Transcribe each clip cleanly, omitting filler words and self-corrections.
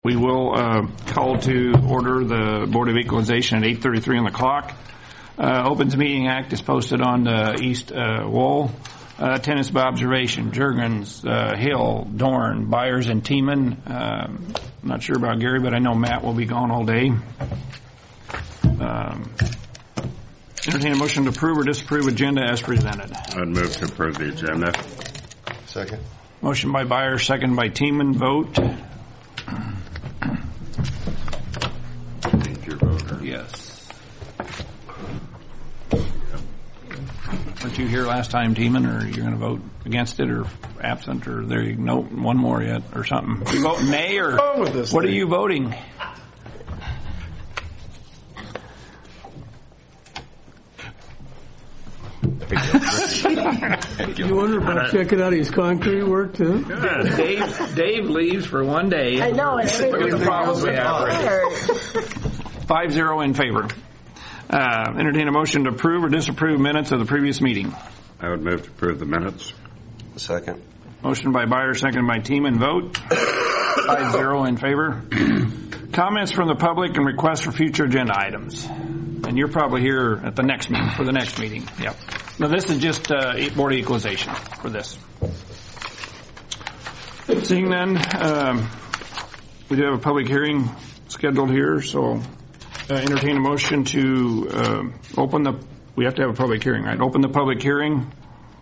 We will call to order the Board of Equalization at 8:33 on the clock. Opens Meeting Act is posted on the east wall. Attendance by observation: Juergens, Hill, Dorn, Byers, and Tiemann. I'm not sure about Gary, but I know Matt will be gone all day. Entertain a motion to approve or disapprove agenda as presented. I'd move to approve the agenda. Second. Motion by Byers, second by Tiemann. Vote. Need your voter. Yes. Weren't you here last time, Tiemann, or you're going to vote against it or absent, or there you no one more yet or something? You vote nay or what are you voting? You wonder about checking out his concrete work too? Dave leaves for one day. I know, and everybody's problems we have. 5-0 in favor. Entertain a motion to approve or disapprove minutes of the previous meeting. I would move to approve the minutes. Second. Motion by Byers, second by Tiemann. Vote. 5-0 in favor. Comments from the public and requests for future agenda items. And you're probably here at the next meeting, for the next meeting. Yep. Now this is just Board of Equalization for this. Seeing none, we do have a public hearing scheduled here, so entertain a motion to open the, we have to have a public hearing, right? Open the public hearing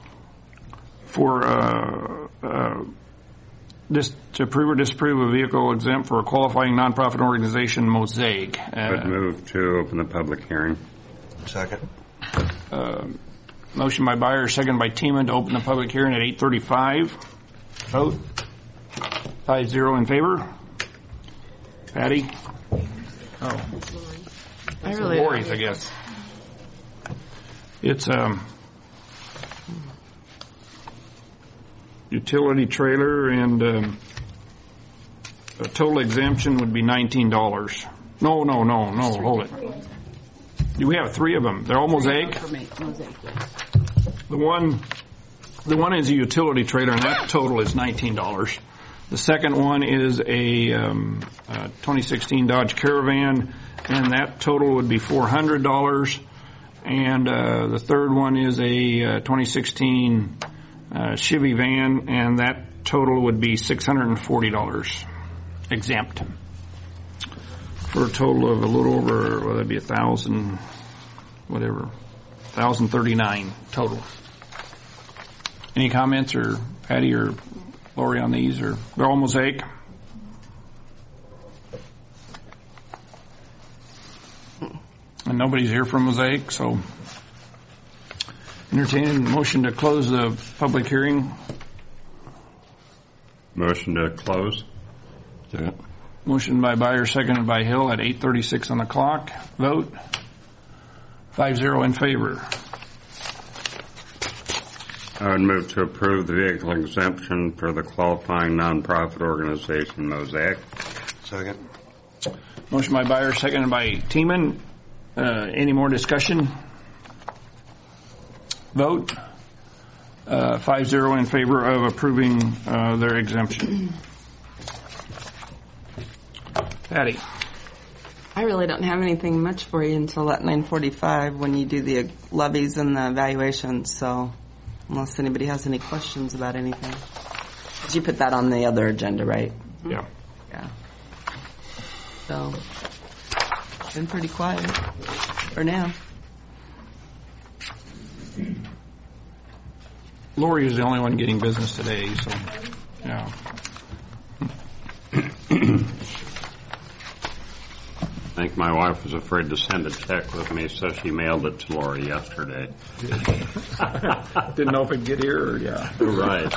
for this to approve or disapprove a vehicle exempt for a qualifying nonprofit organization, Mosaic. I'd move to open the public hearing. Second. Motion by Byers, second by Tiemann to open the public hearing at 8:35. Vote. 5-0 in favor. Patty? Oh. I really Lori's, I guess. It's utility trailer, and a total exemption would be $19. No, hold it. We have three of them. They're all Mosaic. The one is a utility trailer, and that total is $19. The second one is a 2016 Dodge Caravan, and that total would be $400. And the third one is a 2016 Chevy van, and that total would be $640 exempt, for a total of a little over, well, that'd be $1,039 total. Any comments, or Patty or Lori, on these? Or they're all Mosaic? And nobody's here from Mosaic, so entertaining a motion to close the public hearing. Motion to close. Second. Motion by Byers, seconded by Hill at 8:36 on the clock. Vote. 5-0 in favor. I would move to approve the vehicle exemption for the qualifying nonprofit organization, Mosaic. Second. Motion by Byers, seconded by Tiemann. Any more discussion? Vote. 5-0 in favor of approving their exemption. Patty. I really don't have anything much for you until at 9:45 when you do the levies and the evaluations, so unless anybody has any questions about anything. Did you put that on the other agenda, right? Yeah. Yeah. So, been pretty quiet for now. Lori is the only one getting business today, so, yeah. I think my wife was afraid to send a check with me, so she mailed it to Lori yesterday. Didn't know if it'd get here, or yeah. Right.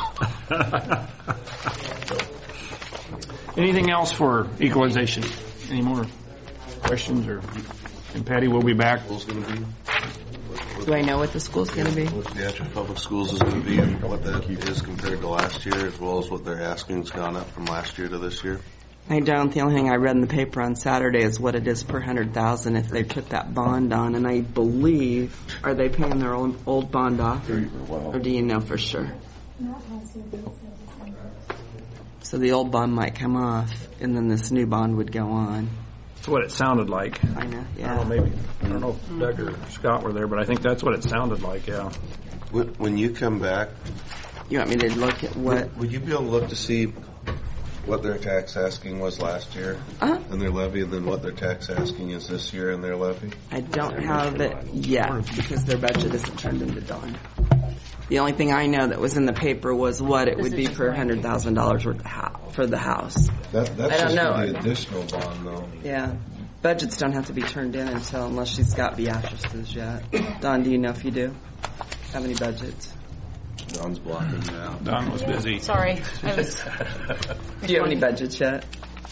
Anything else for equalization? Any more questions? Or, and Patty will be back. Do I know what the school's going to be? What the actual public schools is going to be, and what that is compared to last year, as well as what they're asking has gone up from last year to this year. I don't. The only thing I read in the paper on Saturday is what it is per 100,000 if they put that bond on. And I believe, are they paying their old bond off? Or do you know for sure? So the old bond might come off, and then this new bond would go on. That's what it sounded like. Kind of, I don't know, yeah. maybe, I don't know if Doug or Scott were there, but I think that's what it sounded like, yeah. When you come back, You want me to look at what? would you be able to look to see what their tax asking was last year and their levy, and then what their tax asking is this year and their levy? I don't have it yet because their budget isn't turned into Dawn. The only thing I know that was in the paper was what it would be per $100,000 worth for the house. That's I don't just know. for the additional bond, though. Yeah. Budgets don't have to be turned in unless she's got Beatrice's yet. Dawn, do you know if you do? Have any budgets? Don's blocking now. Don was busy. Sorry, I was. Do you have any budgets yet?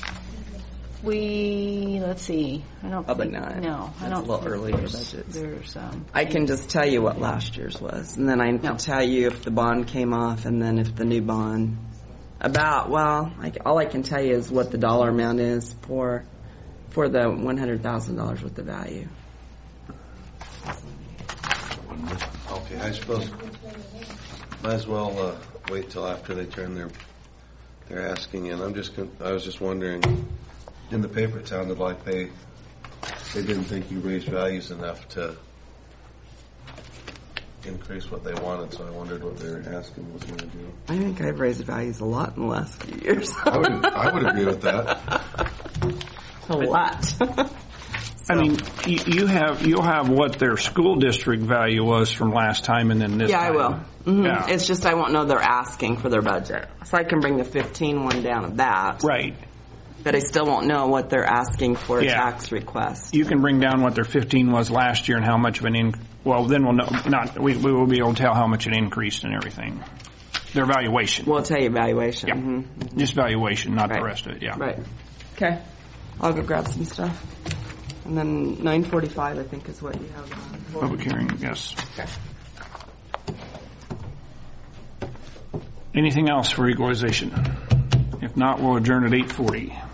Let's see. I don't. Probably think, not. No, I That's don't. a little think early for there's- budgets. There's I can just tell you what last year's was, and then I can tell you if the bond came off, and then if the new bond. All I can tell you is what the dollar amount is for the $100,000 with the value. Okay, I suppose might as well wait till after they turn their asking in. I was just wondering. In the paper, it sounded like they didn't think you raised values enough to increase what they wanted. So I wondered what their asking was going to do. I think I've raised values a lot in the last few years. I would agree with that. A lot. I mean, you'll have what their school district value was from last time and then this Yeah, I time. will. Mm-hmm. Yeah. It's just I won't know they're asking for their budget. So I can bring the 15 one down at that. Right. But I still won't know what they're asking for a Yeah. tax request. You can bring down what their 15 was last year and how much of an well, then we'll know, we will be able to tell how much it increased and everything. Their valuation. We'll tell you valuation. Yeah. Mm-hmm. Just valuation, not the Right. rest of it, yeah. Right. Okay. I'll go grab some stuff. And then 9:45, I think, is what you have on. Public hearing, yes. Okay. Anything else for equalization? If not, we'll adjourn at 8:40.